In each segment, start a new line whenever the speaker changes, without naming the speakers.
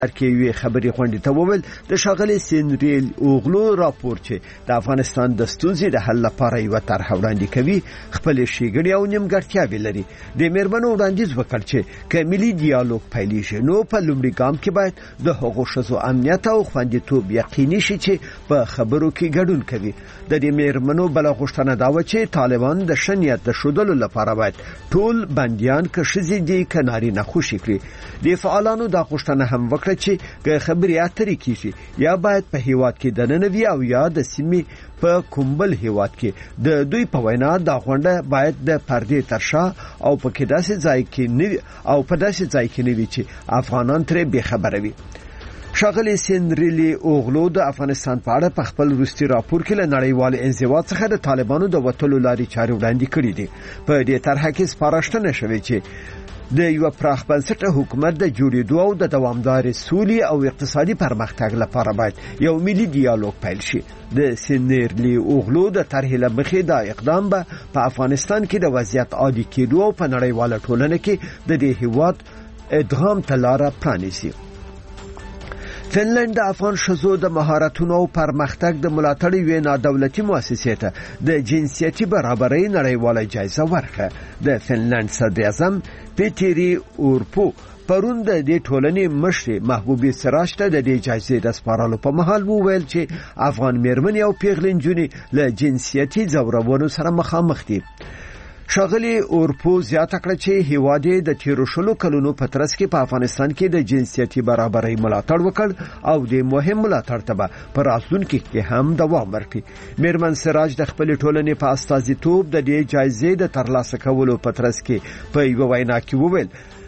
کې یوې خبري غونډې ته وویل د ښاغلي سینریل اوغلو راپور چې د افغانستان د ستونزې د حل لپاره یو طرح وړاندې کوي خپل شیګړې او نیمګړتیاوې لري. د میرمنو وړاندیز وکړ چې که ملي ډیالوګ پیلېږي نو په لومړي ګام کې باید د هغو ښځو امنیت او خوندیتوب یقیني شي چې په خبرو کې ګډون کوي. د دې میرمنو بل غوښتنه دا و چې طالبان د شنیت د شودلو لپاره باید ټول بنديان که ښځې دي که نارینه خوشي کړي. د فعالانو دا غوښتنه هم وکړه چې که خبرې اترې کیږي یا باید په هیواد کې دننه وي او یا د سیمې په کومبل هیواد کې. د دوی په وینا دا غونډه باید د پردې تر شا او په داسې ځای کې نه وي چې افغانان ترې بې خبره وي. ښاغلي سینریلی اوغلو د افغانستان په اړه په خپل وروستي راپور کې له نړیوال انزوا څخه د طالبانو د وټلو لارې چارې وړاندې کړې دي. په دې طرحه کې سپارښتنه شوې چې د یو پراخ بنسټه حکومت د جوړېدو او د دوامدار سولې او اقتصادي پرمختګ لپاره باید یو ملي ډیالوګ پیل شي. د سینریلی اوغلو د طرحې له مخې دا اقدام به په افغانستان کې د وضعیت عادي کېدو او په نړیواله ټولنه کې د دې هیواد ادغام ته لاره پرانیسي. فنلند د افغان ښځو د مهارتونو او پرمختګ د ملاتړ یوې نادولتي مؤسسې ته د جنسیتي برابرۍ نړیواله جایزه ورکړه. د فنلند صدراعظم پیټری اورپو پرون د دې ټولنې مشر محبوبې سراج ته د دې جایزې د سپارلو په مهال وویل چې افغان میرمنې او پیغلې نجونې له جنسیتي ځورونو سره مخامخ دي. ښاغلي اورپو زیاته کړه چې هیواد د تیرو شلو کلونو په ترڅ کې په افغانستان کې د جنسیتي برابرۍ ملاتړ وکړ او د مهم ملاتړ ته به په راتلونکي کې هم دوام ورکړي. میرمن سراج د خپل ټولنې په استازیتوب د دې جایزې د ترلاسه کولو په ترڅ کې په یو وینا کې وویل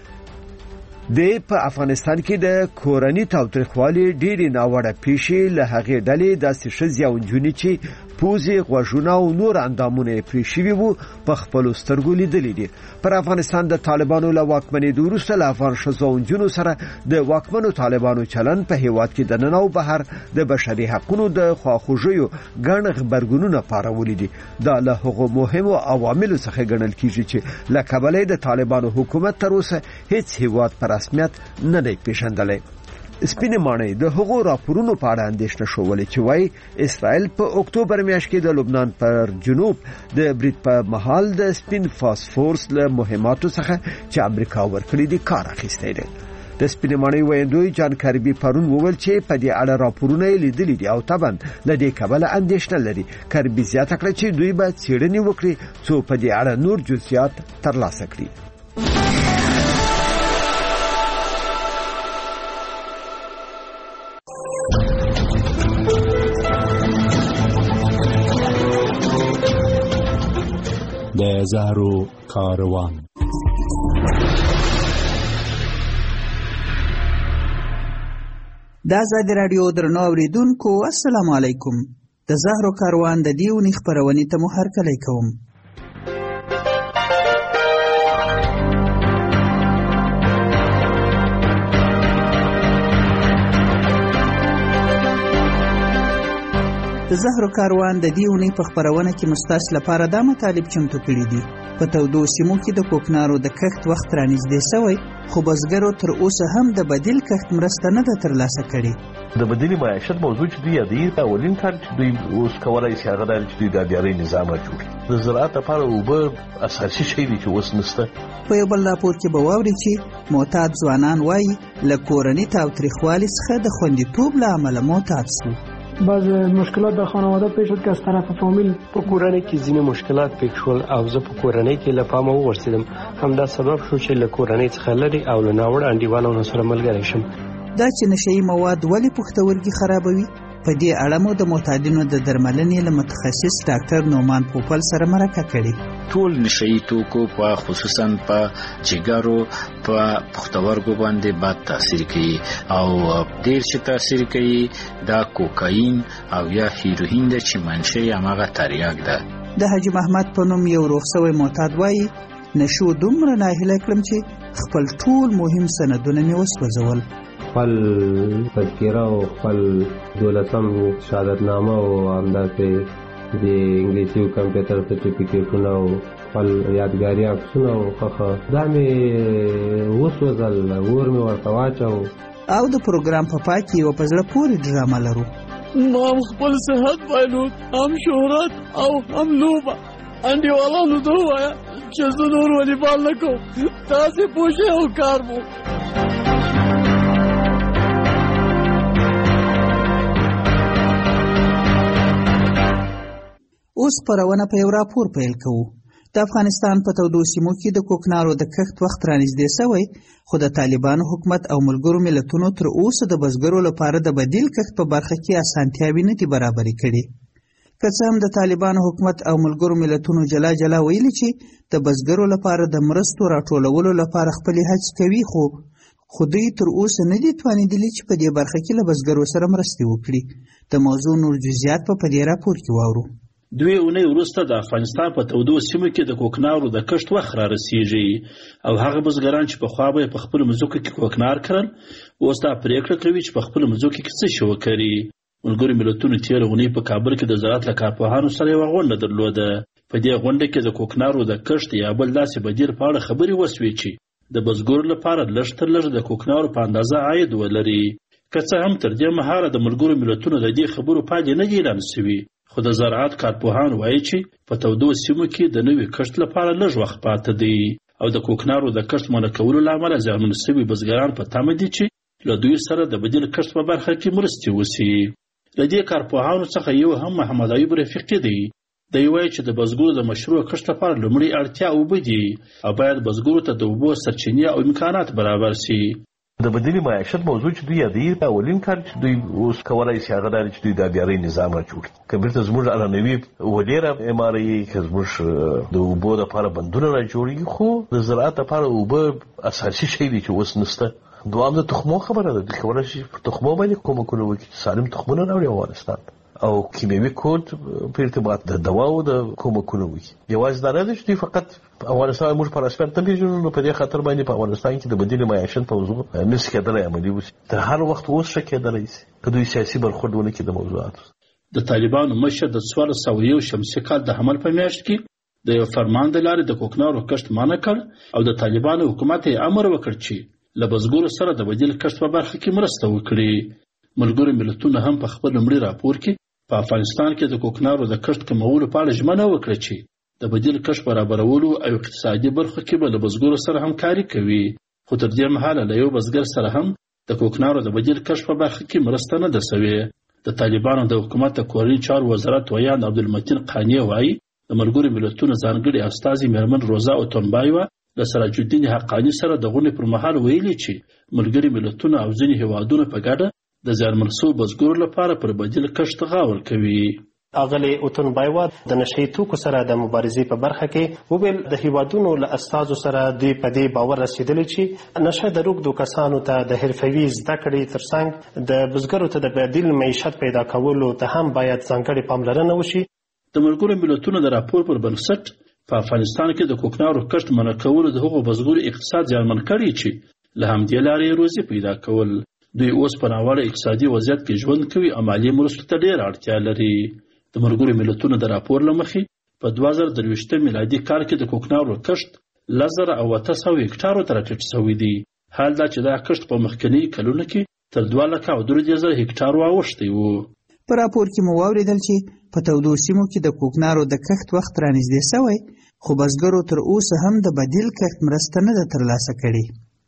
په افغانستان کې د کورنۍ تاوتریخوالي ډېری ناوړه پیښې له هغې ډلې داسې ښځې او نجونې چې پوزې غوږونه او نور اندامونه پرې شوي وو په خپلو سترګو لیدلي دي. پر افغانستان د طالبانو له واکمنېدو وروسته له افغان ښځو او نجونو سره د واکمنو طالبانو چلن په هیواد کې دننه او بهر د بشري حقوقو د خواخوږیو ګڼ غبرګونونه پارولي دي. دا له هغو مهمو عواملو څخه ګڼل کیږي چې له کبله د طالبانو حکومت تر اوسه هیڅ هیواد په رسمیت نه دی پیژندلی. سپینې ماڼۍ د هغو راپورونو په اړه اندېښنه شولې چې وايي اسرائیل په اکتوبر میاشت کې د لبنان پر جنوب د برید په مهال د سپین فاسفورس له مهماتو څخه چې امریکا ورکړي دي کار اخیستی دی. د سپینې ماڼۍ ویندوی جان کربي پرون وویل چې په دې اړه راپورونه یې لیدلي دي او طبعا له دې کبله اندېښنه لري. کربي زیاته کړه چې دوی باید څېړنې وکړي څو په دې اړه نور جزئیات ترلاسه کړي.
د زهرو کاروان
د ازادي راډیو درنو اوریدونکو السلام علیکم. د زهرو کاروان د دې اونۍ خپرونې ته مو هرکلی کوم. د زهرو کاروان د دې اونۍ په خپرونه کې مستاس لپاره دا مطالب چمتو کړي دي. په تودو سیمو کې د کوکنارو د کښت وخت رانږدې شوی خو بزګرو تر اوسه هم د بدیل کښت مرسته نه ده ترلاسه کړې.
د بدیل معیشت موضوع چې دوی یادوي اولین کار چې دوی اوس کولی شي هغه دا چې دوی د آبیارۍ نظام راجوړ کړي. د زراعت لپاره اوبه اساسي شی دی چې اوس نشته.
په یو بل راپور کې به واورئ چې معتاد ځوانان وایي له کورني تاوتریخوالي څخه د خوندیتوب له امله معتاد شو.
بعض مشکلات در خانواده پیش شد که از طرف فامیل
په کورنۍ کې ځینې مشکلات پیښ شول او زه په کورنۍ کې له پامه وغورځېدم. همدا سبب شو چې له کورنۍ څخه لرې او له ناوړه انډیوالانو سره ملګری شم.
دا چې نشهیي مواد ولې پښتورګي خرابوي په دې اړه مو د معتادینو د درملنې له متخصص ډاکټر نومان پوپل سره مرکه کړې.
ټول نشهیي توکو په خصوصا په جګرو په پښتورګو باندې بد تاثیر کوي او ډېر چې تاثیر کوي دا کوکاین او یا هیروین ده چې منشأ یې هماغه تریاک ده.
د حاجي محمد په نوم یو روغ شوی معتاد وایي نشو دومره ناهیلی کړم چې خپل ټول مهم سندونه مې وسوځول.
خپل تذکره او خپل 12 شهادتنامه او همداسې د انګلیسي او کمپیوټر سرټیفیکیټونه او خپل یادګاري عکسونه او دا مې وسوځل. اور مې ورته واچو
او د پروګرام په پای کې یو په زړه پورې ډرامه لرو.
ما هم خپل صحت بایلود، هم شهرت او هم لوبه. انډیوالانو ته ووایه چې زه نور والیبال نه کوم، تاسې پوه شئ او کار مو.
اوس خپرونه په یو راپور پیل کوو. د افغانستان په تودو سیمو کې د کوکنارو د کښت وخت رانږدې شوی، خو د طالبانو حکومت او ملګرو ملتونو تر اوسه د بزګرو لپاره د بدیل کښت په برخه کې اسانتیاوې نه دي برابرې کړي. که څه هم د طالبانو حکومت او ملګرو ملتونو جلا جلا ویلي چې د بزګرو لپاره د مرستو راټولولو لپاره خپلې هڅې کوي، خو دوی تر اوسه نه دي توانېدلي چې په دې برخه کې له بزګرو سره مرستې وکړي. د موضوع نور جزئیات په دې راپور کې واورو.
2 اونۍ وروسته د افغانستان په تودو سیمو کې د کوکنارو د کښت وخت را رسیږي او هغه بزګران چې پخوا به په خپلو مځکو کې کوکنار کرل، اوس دا پرېکړه کوي چې په خپلو مځکو کې څه شی وکري. ملګرو ملتونو تېره اونۍ په کابل کې د زراعت له کارپوهانو سره یوه غونډه درلوده. په دې غونډه کې د کوکنارو د کښت یا بل داسې بدیل په اړه خبرې وسوې چې د بزګرو لپاره لږ تر لږه د کوکنارو په اندازه عاید ولري. که څه هم تر دې مهاله د ملګرو ملتونو د دې خبرو پایلې نه دي اعلان شوي، خو د زراعت کارپوهان وایي چې په تودو سیمو کې د نوي کښت لپاره لږ وخت پاته دی او د کوکنارو د کښت منع کولو له امله زیانمن شوي بزګران په تمه دي چې له دوی سره د بدیل کښت په برخه کې مرستې وشي. له دې کارپوهانو څخه یو هم محمد ایوب رفیقي دی. دی وایي چې د بزګرو د مشروع کښت لپاره لومړی اړتیا اوبه دي او باید بزګرو ته د اوبو سرچینې او امکانات برابر شي.
د بدیل معیشت موضوع چې دوی یادوي، اولین کار چې دوی اوس کولی شي هغه دا چې دوی د آبیارۍ نظام راجوړ کړي. که بیرته زموږ عنعنوي ودې راعماروي، که زموږ د اوبو دپاره بندونه راجوړوي، خو د زراعت دپاره اوبه اساسي شی دی چې اوس نشته. دوام د تخمو خبره ده، دوی کولی شي په تخمو باندې کومکونه وکړي، سالم تخمونه راوړي افغانستان او کیمیاوي کود په ارتباط د دواو د کومکونه وکړي. یوازې دا نه ده چې دوی فقط افغانستان موږ په رسمیت نه پېژنو، نو په دې خاطر باندې په افغانستان کې د بدیل معیشت موضوع نشي کېدلی عملي وشي. تر هر وخت اوس ښه کېدلی شي که دوی سیاسي برخورد ونه کړي د موضوعاتو.
د طالبانو مشر د 1401 شمسي کال د حمل په میاشت کې د یو فرمان د لارې د کوکنارو کښت منع کړ او د طالبانو حکومت یې امر وکړ چې له بزګرو سره د بدیل کښت په برخه کې مرسته وکړي. ملګرو ملتونو هم په خپل لومړي راپور کې په افغانستان کې د کوکنارو د کښت کمولو په اړه ژمنه وکړه چې د بدیل کښت برابرولو او اقتصادي برخو کې به له بزګرو سره همکاري کوي. خو تر دې مهاله له یو بزګر سره هم د کوکنارو د بدیل کښت په برخه کې مرسته نه ده شوې. د طالبانو د حکومت د کورني چارو وزارت ویان عبدالمتین قانی وایي د ملګرو ملتونو ځانګړي استازي میرمن روزا اوتونبایوا د سراج الدین حقانی سره د غونډې پر مهال ویلي چې ملګري ملتونه او ځینې هیوادونه په ګډه د زیانمن شویو بزګرو لپاره پر بدیل کښت غور کوي.
اغلی اوتونبایوا د نشهیي توکو سره د مبارزې په برخه کې وویل د هیوادونو له استازو سره دوی په دې باور رسېدلي چې نشه د روږدو کسانو ته د حرفوي زده کړې ترڅنګ د بزګرو ته د بدیل معیشت پیدا کولو ته هم باید ځانګړې پاملرنه وشي.
د ملګرو ملتونو د راپور پر بنسټ په افغانستان کې د کوکنارو کښت منع کولو د هغو بزګرو اقتصاد زیانمن کړي چې له همدې لارې روزي پیدا کول. دوی اوس په ناوړه اقتصادي وضعیت کې ژوند کوي او مالي مرستو ته ډېره اړتیا لري. د ملګرو ملتونو د راپور له مخې په 2023 میلادي کال کې د کوکنارو کښت 10,800 هکټارو ته راټیټ شوی دی. حال دا چې دا کښت په مخکني کلونو کې تر 2,03,000 هکټارو اوښتی و.
په راپور کې مو واورېدل چې په تودو سیمو کې د کوکنارو د کښت وخت رانږدې شوی، خو بزګرو تر اوسه هم د بدیل کښت مرسته نه ده ترلاسه کړې.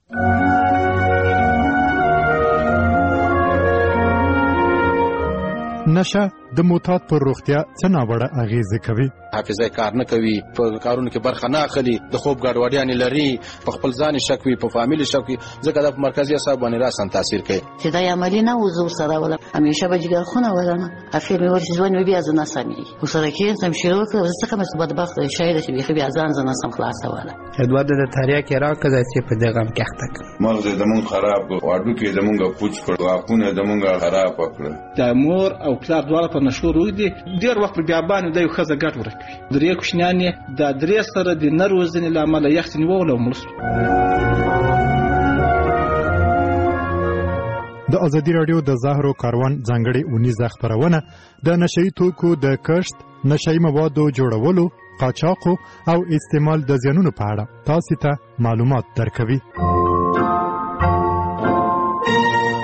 نشه د معتاد پر روغتیا څه ناوړه اغیزه کوي.
حافظه کار نه کوي، په کارونو کې برخه نه اخلي، د خوب ګډوډیانې لري، په خپل ځان شک وي، په فامیل شک وي، ځکه د مرکزي اعصاب باندې راسن تاثیر کوي.
چې دا عملی نه وزو سره ولا همیشه به جګر خونه ولنه افیر مې ورسې ځوان بیا ځنه سمي وسره کې سم شروع کړ ځکه مې بدبخت شاید چې بیا ځان سم خلاصه ولا
ادوار د تاریخ کې راکزه چې په دغه کې اخته
مغز دمون خراب واډو کې دمونګه پوچ کړ واکونه دمونګه خراب کړ.
د مور او پلار دواړه په نشو روي دي ډیر وخت بیا باندې د یو خزه ګټ ورکوي. درې کوشنانې د درې سره د نروزنې لامل یخت نیول او ملس.
د ازادي رادیو د زهرو کاروان ځانګړي اونیزه خبرونه د نشهیي توکو د کښت، نشهیي موادو جوړولو، قاچاق او استعمال د زیانونو په اړه تاسو ته معلومات درکوي.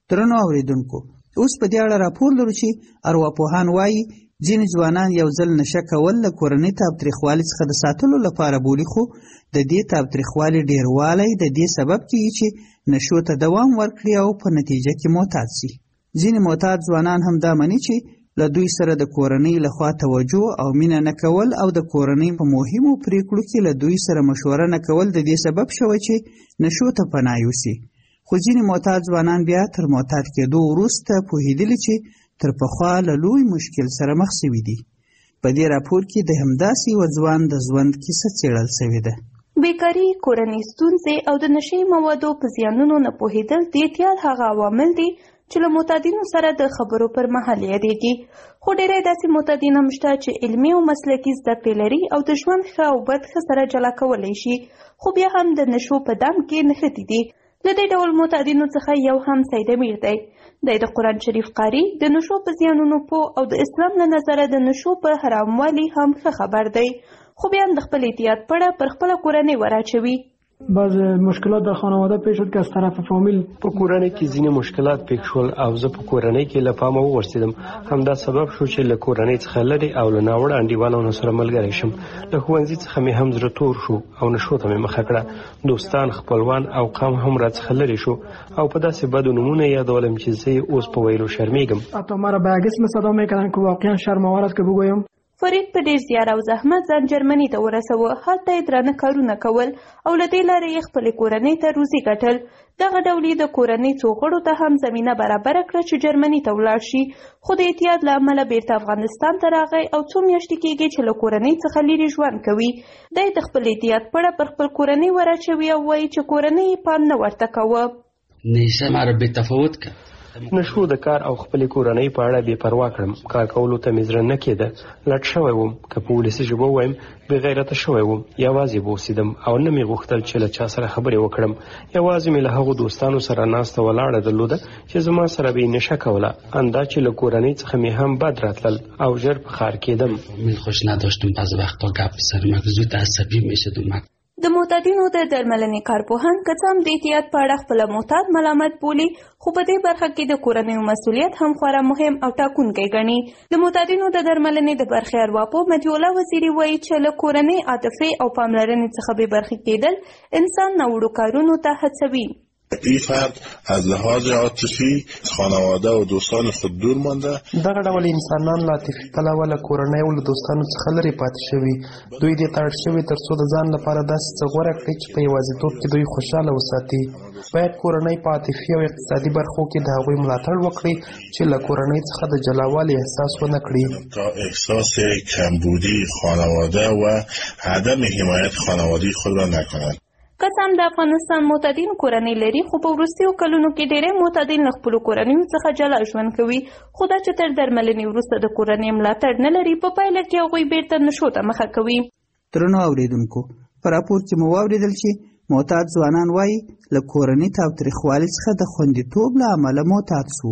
درنو اوریدونکو، اوس په دې اړه راپور لرو چې ارواپوهان وایي ځینې ځوانان یو ځل نشه کول له کورنۍ تاوتریخوالي څخه د ساتلو لپاره بولي، خو د دې تاوتریخوالي ډیروالی د دې سبب کیږي چې نشو ته دوام ورکړي او په نتیجه کې معتاد شي. ځینې معتاد ځوانان هم دا مني چې له دوی سره د کورنۍ لخوا توجه او مینه نه کول او د کورنۍ په مهمو پریکړو کې له دوی سره مشوره نه کول د دې سبب شوی چې نشو ته پناه یوسي. خو ځینې معتاد ځوانان بیا تر معتاد کېدو وروسته پوهېدلي چې تر پخوا له لوی مشکل سره مخ شوي دي. په دې راپور کې د همداسې یوه ځوان د ژوند کیسه څېړل شوې ده.
بیکاري، کورنۍ ستونزې او د نشي موادو په زیانونو نه پوهېدل د اعتیاد هغه عوامل دي چې له معتادینو سره د خبرو پر مهال یادېږي. خو ډېری داسې معتادین هم شته چې علمي او مسلکي زده کړې لري او د ژوند ښه او بد ښه سره جلا کولی شي، خو بیا هم د نشو په دام کې نښتي دي. له دې ډول معتادینو څخه یو هم سید امیر دی. دی د قرآن شریف قاري، د نشو په زیانونو پوه او د اسلام له نظره د نشو په حراموالي هم ښه خبر دی، خو بیا هم د خپل اعتیاد پړه پر خپله کورنۍ وراچوي.
بعض مشکلات در خانواده پیش شد که از طرف فامیل
په کورنۍ کې ځینې مشکلات پیښ شول او زه په کورنۍ کې له پامه وغورځېدم. همدا سبب شو چې له کورنۍ څخه لرې او له ناوړه انډیوالانو سره ملګری شم. له ښوونځي څخه مې هم زړه تور شو او نشو ته مې مخه کړه. دوستان، خپلوان او قوم هم راڅخه لرې شو او په داسې بدو نومونه یادولم چې زه یې اوس په ویلو شرمېږم.
حتی مرا به اسم صدا میکردن که واقعا شرم‌آور است که بگویم.
فرید په ډېر زیار او زحمت ځان جرمني ته ورسوه. هلته یې درانه کارونه کول او له دې لارې یې خپلې کورنۍ ته روزي ګټل. دغه ډول یې د کورنۍ څو غړو ته هم زمینه برابره کړه چې جرمني ته ولاړ شي، خو د اعتیاد له امله بیرته افغانستان ته راغی او څو میاشتې کېږي چې له کورنۍ څخه لرې ژوند کوي. دی د خپل اعتیاد پړه پر خپل کورنۍ وراچوي او وایي چې کورنۍ یې پام نه ورته کوه.
نیشه مرا بې تفاوت که
نشو د کار او خپلې کورنۍ په اړه بې پروا کړم. کار کولو ته مې زړه نه کېده. لټ شوی وم، که په ولسي ژبه ووایم بې غیرته شوی وم. یوازې به اوسېدم او نه مې غوښتل چې له چا سره خبرې وکړم. یوازې مې له هغو دوستانو سره ناسته ولاړه درلوده چې زما سره به یې نشه کوله. اندا چې له کورنۍ څخه مې هم بد راتلل او ژر په ښار کېدم.
من خوش نداشتم بعض وقتا گپ بزنم، زود عصبی میشدم.
د معتادینو د درملنې کارپوهان که څه هم د اعتیاد په اړه خپله معتاد ملامت بولي، خو په دې برخه کې د کورنیو مسؤلیت هم خورا مهم او ټاکونکی ګڼي. د معتادینو د درملنې د برخې ارواپوه مهدي الله وزیري وایي چې له کورنۍ عاطفې او پاملرنې څخه بې برخې کېدل انسان ناوړو کارونو ته هڅوي.
این فرد از لحاظ عاطفی خانواده و دوستان خود دور مانده.
دغه ډول انسانان له عاطفي پلوه له کورنۍ او له دوستانو څخه لرې پاتې شوي. دوی دې ته اړ شوي تر څو د ځان لپاره داسې څه غوره کړي چې په یوازیتوب کې دوی خوشحاله وساتي. باید کورنۍ په عاطفي او اقتصادي برخو کې د هغوی ملاتړ وکړي چې له کورنۍ څخه د جلاوالي احساس ونه کړي.
تا احساس کمبودی خانواده و عدم حمایت خانوادگی خود را نکنند.
که څه هم د افغانستان معتادین کورنۍ لري، خو په وروستیو کلونو کې ډېری معتادین له خپلو کورنیو څخه جلا ژوند کوي. خو دا چې تر درملنې وروسته د کورنۍ ملاتړ نه لري، په پایله کې هغوی بیرته نشو ته مخه کوي.
درنو اوریدونکو، په راپور کې مو واورېدل چې معتاد ځوانان وایي له کورنۍ تاوتریخوالي څخه د خوندیتوب له امله معتاد شو.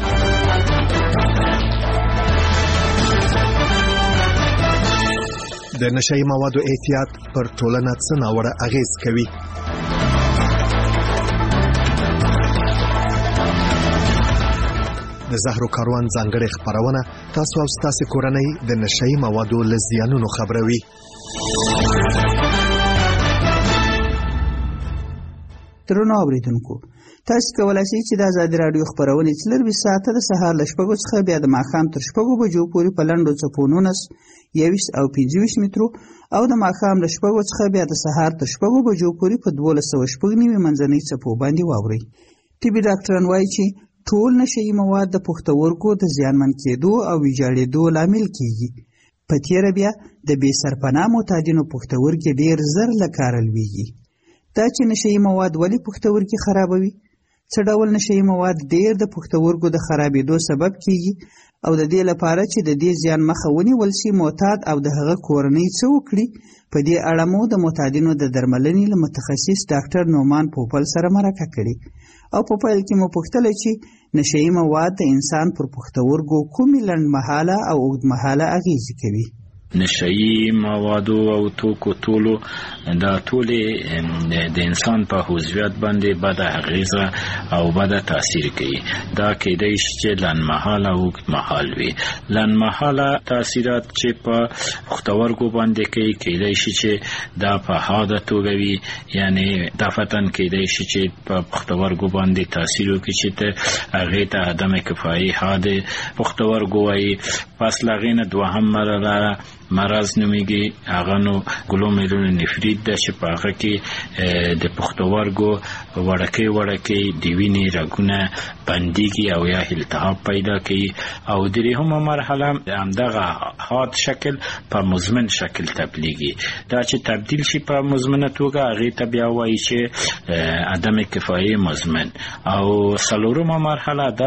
د نشهیي موادو اعتیاد پر ټولنه څه ناوړه اغېز کوي؟ د زهرو کاروان ځانګړې خپرونه تاسو او ستاسو کورنۍ د نشهیي موادو له زیانونو خبروي.
درنو اوریدونکو، تاسو کولی شئ چې د ازادي راډیو خپرونې 24 ساعته د سهار له 6 څخه بیا د ماښام تر 6 بجو پورې په لنډو څپو 19، 21 او 25 مترو او د ماښام له 6 څخه بیا د سهار تر 6 بجو پورې په 1290 منځنۍ څپو باندې واورئ. طبي ډاکټران وایي چې ټول نشهیي مواد د پښتورګو د زیانمن کېدو او ویجاړېدو لامل کېږي. په تېره بیا د بې سرپناه معتادینو پښتورګي ډېر زر له کاره لویږي. دا چې نشهیي مواد ولې پښتورګي خرابوي؟ څه ډول نشهیي مواد ډېر د پښتورګو د خرابېدو سبب کېږي او د دې لپاره چې د دې زیان مخه ونیول شي، معتاد او د هغه کورنۍ څه وکړي؟ په دې اړه مو د معتادینو د درملنې له متخصص ډاکټر نومان پوپل سره مرکه کړې او په پیل کې مو پوښتله چې نشهیي مواد د انسان پر پښتورګو کومې لنډمهاله او اوږدمهاله اغېزې کوي.
نشئی موادو او توکو ټولو دا ټولې د انسان په هویت باندې بد اغیزه او بد تاثیر کوي. دا کېدای شي چې لنډمهاله او اوږدمهاله وي. لنډمهاله تاثیرات چې په پښتورګو باندې کوي کېدای شي چې دا په حاده توګه وي، یعنی دفتن کېدای شي چې په پښتورګو باندې تاثیر وکړي چې ته هغې ته عدم کفایي حاده پښتورګو وایي. پس له هغې نه دوهم مرحله مرض نومیږي، هغه نو ګلومیرولونیفریت ده چې په هغه کې د پښتورګو وړکې د وینې رګونه بندېږي او یا التهاب پیدا کوي. او درېیمه مرحله همدغه حاد شکل په مزمن شکل تبدیلېږي. دا چې تبدیل شي په مزمنه توګه هغې ته بیا وایي چې عدم کفایي مزمن. او څلورمه مرحله دا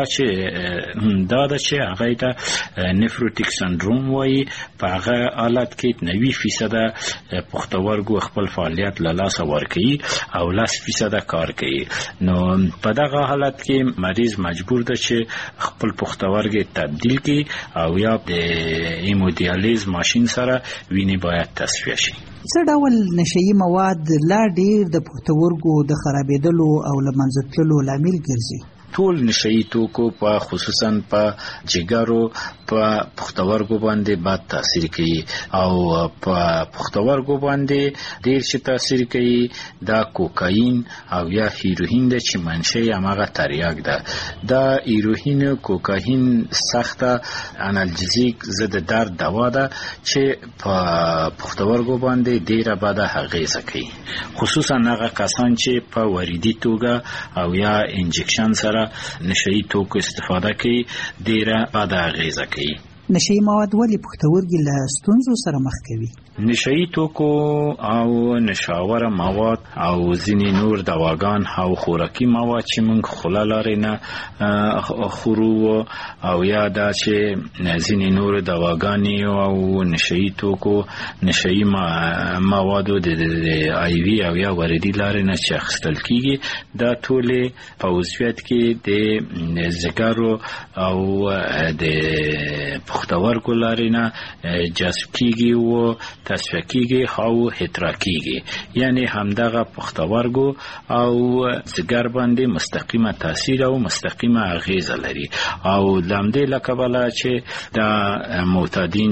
ده چې هغې ته نفروټیک سندروم وایي. په هغه حالت کې 90% پښتورګو خپل فعالیت له لاسه ورکوي او 10% کار کوي. نو په دغه حالت کې مریض مجبور ده چې خپل پښتورګي تبدیل کړي او یا د هیمودیالیز ماشین سره وینې باید تصفیه شي.
څه ډول نشئی مواد لا ډیر د پښتورګو د خرابېدلو او له منځه تللو لامل ګرځي؟
ټول نشئی توکو په خصوصا په جګرو په پښتورګو باندې بد تاثیر کوي او په پښتورګو باندې ډیر شي تاثیر کوي. دا کوکاین او یا هیروین د چې منشأ هغه تریاک ده. دا هیروین کوکاین سخته انالجزیک ضد درد دوا ده چې په پښتورګو باندې ډیره بد اغیزه کوي، خصوصا هغه کسان چې په وریدي توګه او یا انجکشن سره نشئی توکو استفاده کوي ډیره بد اغیزه کوي.
نشئی مواد ولې پښتورګي له ستونزو سره مخ کوي؟
نشئی توکو او نشاور مواد او ځینې نور دواګان او خوراکي مواد چې موږ خوله لارې نه خورو او یا دا چې ځینې نور دواګانې او نشئی توکو نشئی موادو د آی وي او یا وردي لارې نه چې اخیستل کیږي، دا ټولې په عضویت کې د ځګرو او د پښتورګو لارې نه جذب کیږي او تصفیه کیږي او احتراق کیږي. یعنی همدغه پښتورګو او ځګر باندې مستقیمه تاثیر او مستقیمه اغیزه لري. او لامدې لکبله چې دا معتادین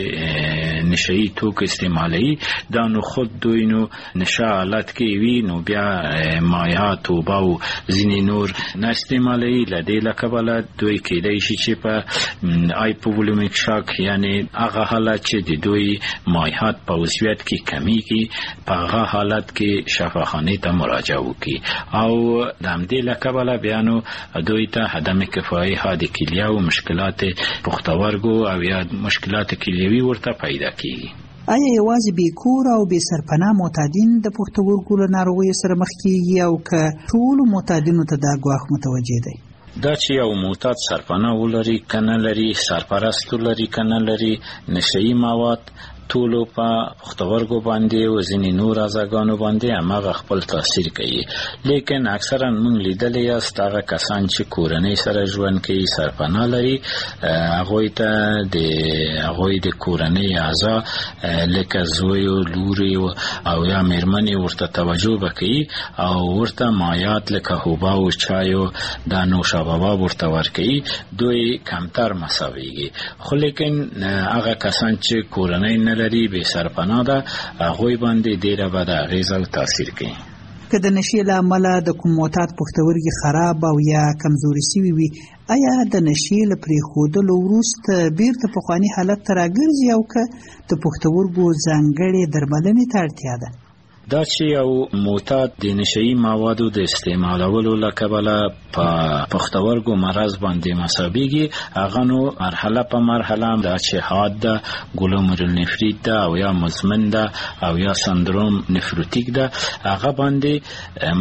چې نشئی توک استعمالوي دا نو خود دوی نو نشه حالت کې وي، نو بیا مایعات او باو ځینې نور نه استعمالوي. لدې لکبله دوی کېدای شي چې په هایپوولمیک شاک یعنی هغه حالت چې د دوی مایعات په عضویت کې کمیږي په هغه حالت کې شفاخانه ته مراجعه وکړي. او د همدې له کبله بیا نو دوی ته عدم کفایي حاد کلیه او مشکلات پښتورګو او یا مشکلات کلیوي ورته پیدا کیږي.
آیا یوازې بې کور او بې سرپناه معتادین د پښتورګو له ناروغیو سره مخ کیږي او که ټولو معتادینو ته دا ګواښ متوجه دی؟
دا چې یو معتاد سرپناه ولري کنه لري، سرپرست ولري کنه لري، نشئی مواد ټولو په پښتورګو باندې او ځینې نور اعضاګانو باندې هماغه خپل تاثیر کوي. لیکن اکثرا موږ لیدلی یاست هغه کسان چې کورنۍ سره ژوند کوي، سرپناه لري، هغوی ته د هغوی د کورنۍ اعضا لکه زوی او لورې او یا مېرمنې ورته توجه وکړي او ورته مایعات لکه حبا او چای او دا نوشابه ورته ورکوي، دوی کمتر مساویږي. خو لیکن هغه کسان چې کورنۍ نه لري، بې سرپناه ده، هغوی باندې ډیره بده اغیزه او تاثیر کوي.
که د نشې له امله د کوم معتاد پښتورګي خراب او یا کمزوري شوي وي، آیا د نشې له پرېښودلو وروسته بیرته پخواني حالت ته راګرځي او که د پښتورګو ځانګړې درملنې ته اړتیا ده؟
دا چې یو معتاد د نشئی موادو د استعمالولو له کبله په پښتورګو مرض باندې مصابېږي، هغه نو مرحله په مرحله دا چې حاد ده، ګلومیرولونیفریت ده او یا مزمن ده او یا سندروم نفروتیک ده، هغه باندې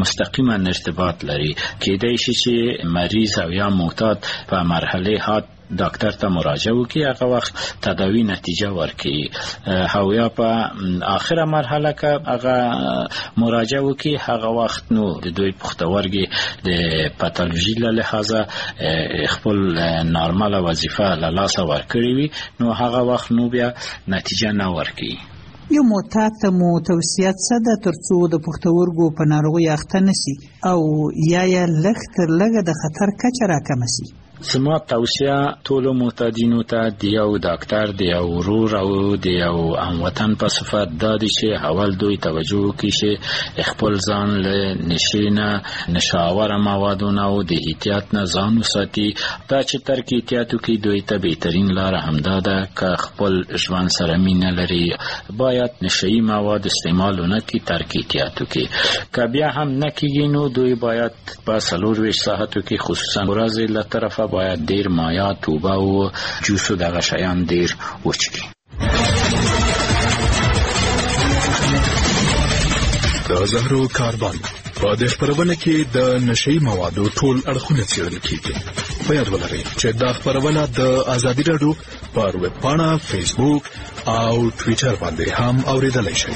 مستقیما ارتباط لري. کېدای شي چې مریض او یا معتاد په مرحله حاد ډاکټر ته مراجعه وکړي هغه وخت تداوی نتیجه ورکړي او یا په اخره مرحله کې هغه مراجعه وکړي هغه وخت نو د دوی پښتورګي د پاتولوژي له لحاظه خپل نارمال وظیفه له لاسه ورکړي وي نو هغه وخت نو بیا نتیجه نه ورکړي.
یو معتاد ته مو توصیه څه ده ترڅو د پښتورګو په ناروغۍ اخته نشي او یا لږ تر لږه د خطر کچه راکمه شي؟
زما توصیه ټولو معتادینو ته د یو ډاکټر د یو ورور او د یو هموطن په صفت دا دي چې اول دوی توجه وکړي چې خپل ځان له نشې نه نشاوره موادونه او د احتیاط نه ځان وساتي. دا چې ترک احتیاط وکړي دوی ته بهترین لاره همدا ده که خپل ژوند سره مینه لري باید نشه‌ای مواد استعمال ونه کړي ترک احتیاط وکړي. که بیا هم نه کېږي نو دوی باید په 24 ساعتو کې خصوصا ورځې له طرفه باید ډیر مایعات اوبه او جوس او دغه شیان ډیر وڅښي.
د زهرو کاربن په دې خبرونه کې د نشئی موادو ټول اړخونه څېړل کیږي. په یاد ولرئ چې دا خبرونه د ازادي رادیو پر ویب پاڼه، فیسبوک او ټوئیټر باندې هم اوریدلای شئ.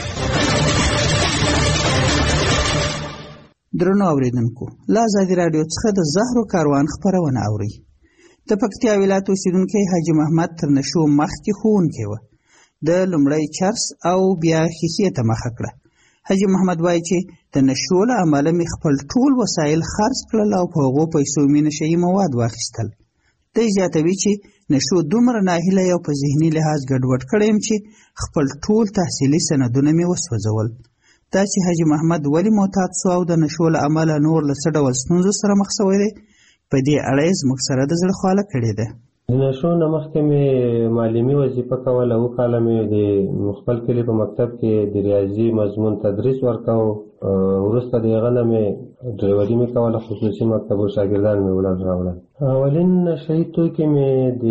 درنو اوریدونکو، له ازادي رادیو څخه د زهرو کاروان خبرونه اوري. د پکتیا ولایت اوسیدونکی حاجي محمد تر نشو مخکې ښوونکی و. د لومړی چرس او بیا ښیښې ته مخه کړه. حاجي محمد وایي چې د نشو له امله مې خپل ټول وسایل خرڅ کړل او په هغو پیسو مې نشهیي مواد واخیستل. دی زیاتوي چې نشو دومره ناهیلی او په ذهني لحاظ ګډوډ کړی یم چې خپل ټول تحصیلي سندونه مې وسوځول. دا چې حاجي محمد ولې معتاد سو او د نشو له امله نور له څه ډول ستونزو سره مخ شوی دی، په دې اړه یې زموږ سره د زړه خواله کړې ده.
د نشو نه مخکې مې معلمي وظیفه کوله. اووه کاله مې د خپل کلي په مکتب کې د ریاضي مضمون تدریس ورکاوه. وروسته د هغه نه مې ډرایوري مې کوله، خصوصي مکتب او شاګردان مې راوړل. اولین نشهیي توکي مې د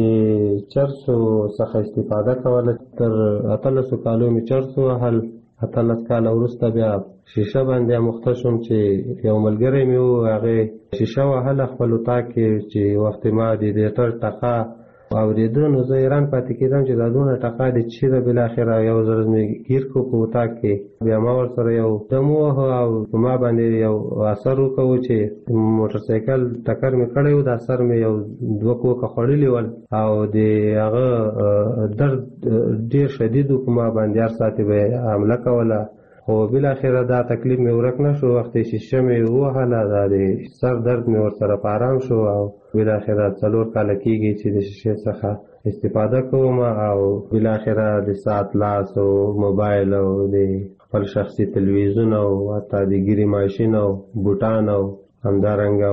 چرسو څخه استفاده کوله. تر 18 کالو مې چرس ووهل. 18 کاله وروسته بیا شیشه باندې مخته شوم چې یو ملګری مې و، هغې شیشه وهله خپل اطاق کې چې وخت ما د ډیټر ټقا اورېده نو زه حیران پاتې کېدم چې دا دونه ټقا د څه ده. بالاخره یو ځل مې ګیر کړو په اطاق کې. بیا ما ورسره یو دم ووهه او په ما باندې یو اثر وکړو چې موټرسایکل ټکر مې کړی و. دا سر مې یو 2 کوکه خوړلي ول او د هغه درد ډېر شدید و په ما باندې. هر ساعت به حمله کوله خو بالاخره دا تکلیف مې ورک نه شو. وخت شیشه مې ووهله، دا د سر درد مې ورسره په آرام شو او بالاخره 4 کاله کېږي چې د شیشې څخه استفاده کوم او بالاخره د ساعت لاس او موبایل او د خپل شخصي تلویزیون او حتی د ګیري ماشین او بوټان او همدارنګه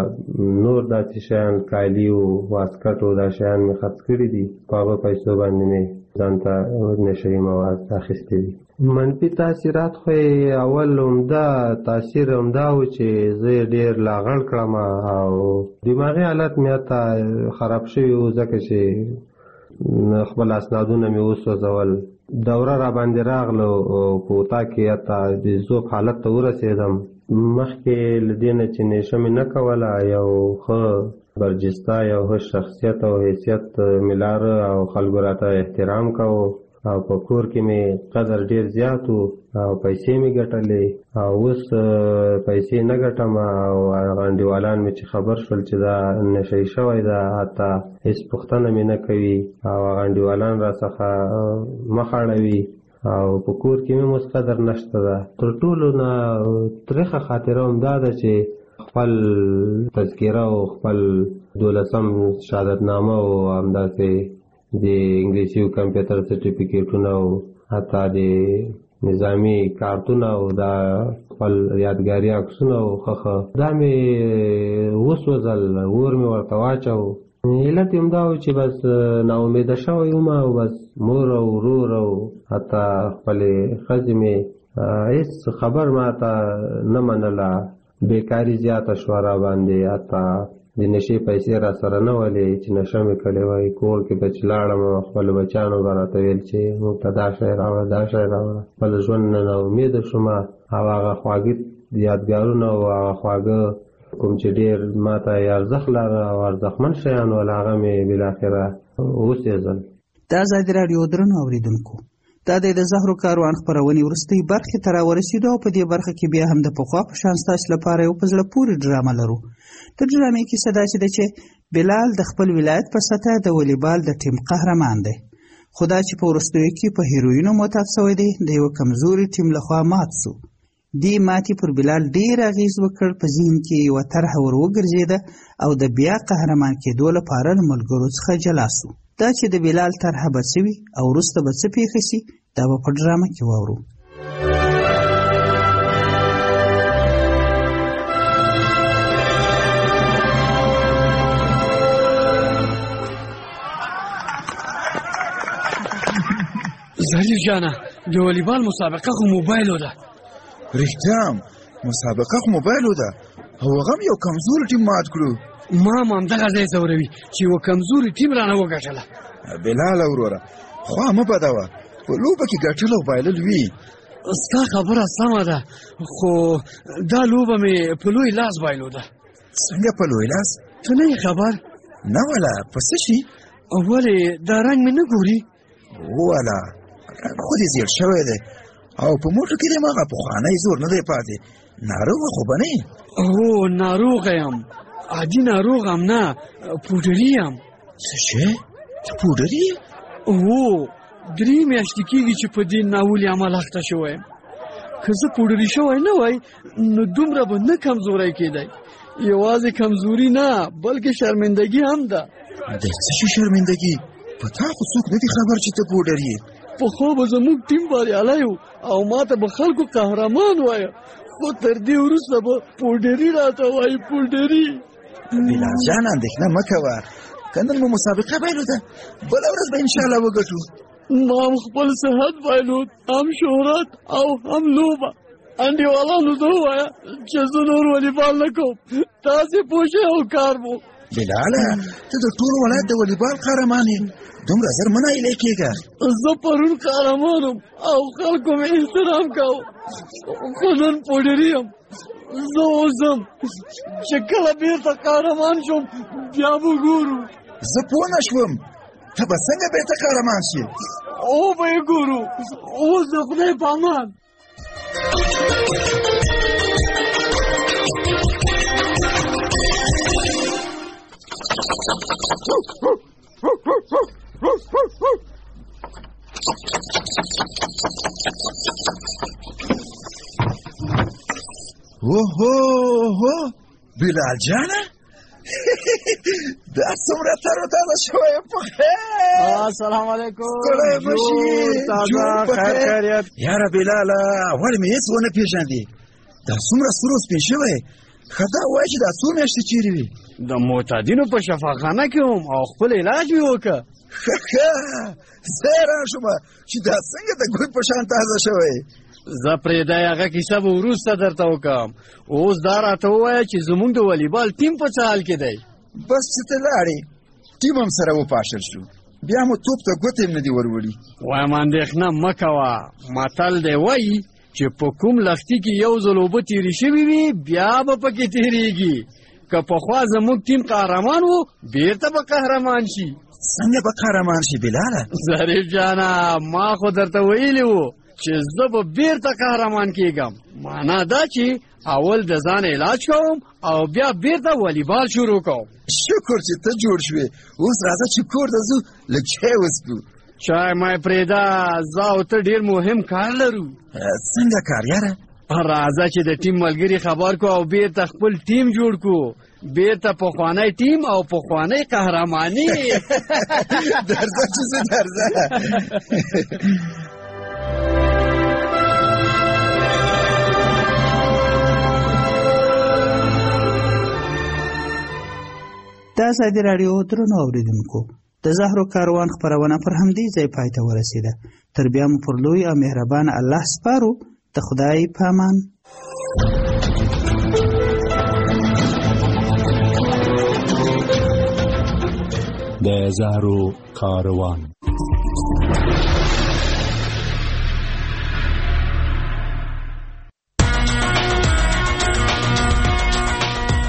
نور داسې شیان کالي او واسکټ او دا شیان مې خرڅ کړي دي. په هغه پیسو باندې مې ځان ته نشهیي مواد اخیستي دي. منفي تاثیرات خو اول عمده تاثیر عمده و چې زه ډېر لاغړ کړم او دماغي حالت مې حتی خراب شوي و ځکه چې خپل اسنادونه مې وسوځول. دوره را باندې راغله او په اطاق کې حتی د ذوب حالت ته ورسېدم. مخکې له دې نه چې نشه مې نه کوله، یو ښه برجسته یو ښه شخصیت او حیثیت مې لاره او خلکو راته احترام کوو او په کور کې مې قدر ډېر زیات و او پیسې مې ګټلې. او اوس پیسې نه ګټم او انډیوالان مې چې خبر شول چې دا نشهیي شوی ده حتی هېڅ پوښتنه مې نه کوي او انډیوالان را څخه مخ اړوي او په کور کې مې اوس قدر نشته ده. تر ټولو نه تریخه خاطره هم دا ده چې خپل تذکره او خپل 12م شهادتنامه او همداسې د انګلیسي او کمپیوټر سرټیفیکیټونه او حتی د نظامي کارتونه او دا خپل یادګاري عکسونه او خخه دا مې وسوځل، اور مې ورته واچو. علت یې همدا و چې بس ناامیده شوی یم او بس مور او ورور او حتی خپلې ښځې مې هېڅ خبر ما ته نه منله. بیکاري زیاته شوه را باندې، حتی د نشې پیسې را سره نه ولې چې نشه مې کړې وای. کور کې به چې لاړم خپلو بچیانو به راته ویل چې موږ ته دا شی راوړه دا شی راوړه. خپل ژوند نه ناامیده شوم او هغه خواږه یادګارونه او هغه خواږه کوم چې ډېر ماته یې ارزښت لاره او ارزښتمن شیان ول هغه مې بالاخره وسېزل.
د ازادي راډیو درنو اورېدونکو، دا د زهرو کاروان خپرونې وروستۍ برخې ته راورسېدو او په دې برخه کې بیا هم د پخوا په شان ستاسو لپاره یو په زړه پورې ډرامه لرو. د ډرامې کیسه داسې ده چې بلال د خپل ولایت په سطحه د والیبال د ټیم قهرمان دی، خو دا چې په وروستیو کې په هیروینو معتاد شوی دی د یوه کمزوري ټیم لخوا مات سو. دې ماتې پر بلال ډېر اغېز وکړ، په ذهن کې یوه طرحه ور وګرځېده او د بیا قهرمان کېدو لپاره له ملګرو څخه جلا سو. دا چې د بلال طرحه به څه وي او وروسته به څه پېښه سي دا به په ډرامه کې واورو.
ظریف جانه د والیبال مسابقه خو موبایلو ده.
رښتیا مسابقه خو موبایلو ده او هغه یو کمزوري ټیم مات کړو.
ما هم همدغه ځای ځوروي چې یو کمزوري ټیم رانه وګټله.
بلال وروره خوا مه بدوه، په لوبه کې ګټل او بایلل وي.
ستا خبره سمه ده، خو دا لوبه مې په لوی لاس بایلوده.
څنګه په لوی لاس؟
ته نه یې خبر؟
نه ولا په څه شي؟
ولې دا رنګ مې نه ګوري؟
ولا رنګ خو دې زیړ شوی دی او په موټو کې دې مغه پخوانی زور نه دی پاتې. ناروغه خو به نه یې؟
هو ناروغه یم، عادي ناروغ هم نه، پوډري یم.
څه شی؟ ته پوډري یې؟
هو 3 میاشتې کېږي چې په دې ناولي عمل اخته شوی یم. که زه پوډري شوی نه وای نو دومره به نه کمزوری کېدی. یوازې کمزوري نه بلکې شرمندګي هم ده.
د څه شي شرمندګي؟ په تا خو څوک نه دي خبر چې ته پوډري یې.
پخوا به زموږ ټیم بریالی و او ما ته به خلکو قهرمان وایه، خو تر دې وروسته به پوډري راته وایي. پوډري
بلال جان اندېښنه مه کوه، که نن مو مسابقه بایلوده بله ورځ به انشاءالله وګټو.
ما هم خپل صحت بایلود، هم شهرت او هم لوبه. انډیوالانو ته ووایه چې زه نور والیبال نه کوم، تاسې پوه شئ او کار مو.
بلاله ته د ټول ولایت د والیبال قهرمان یې، دومره زر مه نایلې کېږه.
زه پرون قهرمان وم او خلکو مې احترام کاوه، خو نن پوډري یم. زه اوس ځم چې کله بېرته قهرمان شم بیا به ګورو.
زه پوه نه شوم ته به څنګه بېرته قهرمان شې؟
او به یې ګورو. اوس د خدای په امان.
اوهو بلال جانه دا څومره تر تازه شوی په خیر.
السلام علیکم.
ستړی مه شې،
جوړ په خیریت.
یاره بلاله ولې مې هېڅ ونه پېژندې؟ دا څومره سور سپین شوی. ښه دا وایه چې دا څو میاشتې چیرې وي؟
د معتادینو په شفاخانه کې وم او خپل علاج مې وکړه.
ښه زه حیران شومه چې دا څنګه د ګل په شان تازه شوی.
زه پرېږدی هغه کیسه به وروسته درته وکړم. اوس دا راته ووایه چې زموږ د والیبال ټیم په څه حال کې دی؟
بس چې ته لاړې ټیم هم سره وپاشل شو، بیا مو توپ ته ګوتې هم نه دي وروړي.
وایم اندېښنه مه کوه، متل دی وایي چې په کوم لښتي کې یو ځل اوبه تېرې شوي وي بیا به پکې تېرېږي. که پخوا زموږ ټیم قهرمان و بېرته به قهرمان شي.
څنګه به قهرمان شي بلاله؟
ظریف جانه ما خو درته ویلي وو چې زه به بېرته قهرمان کېږم. معنا دا چې اول د ځان علاج کوم او بیا بېرته والیبال شروع کوم.
شکر چې ته جوړ شوې. اوس راځه چې کور ته ځو لږ چای وڅښو.
چای مه پرېږده، زه او ته ډېر مهم کار لرو.
څنګه کار یاره؟
راځه چې د ټیم ملګري خبر کو او بېرته خپل ټیم جوړ کو، بېرته پخوانی ټیم او پخوانی قهرماني.
درځه چې زه درځه.
د ازادي راډیو درنو اورېدونکو، د زهرو کاروان خپرونه پر همدې ځای پای ته ورسېده. تر بیا مو پر لوی او مهربان الله سپارو. د خدای په امان.
د زهرو کاروان.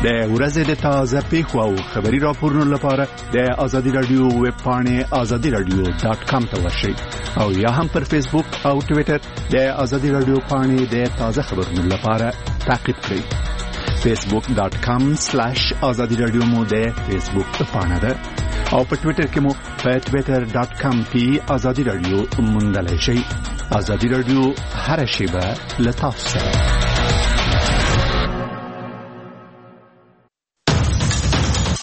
د ورځې د تازه پیښو او خبري راپورونو لپاره د آزادي رادیو ویب پاڼې azadiradio.com ته ورشئ او یا هم پر فیسبوک او ټوئیټر د آزادي رادیو پاڼې د تازه خبرونو لپاره تعقیب کړئ. facebook.com/azadi radio مو د فیسبوک پاڼه ده او په ټوئیټر کې مو په twitter.com/azadi radio موندلای شئ. آزادي رادیو هر شیبه لتاف سره.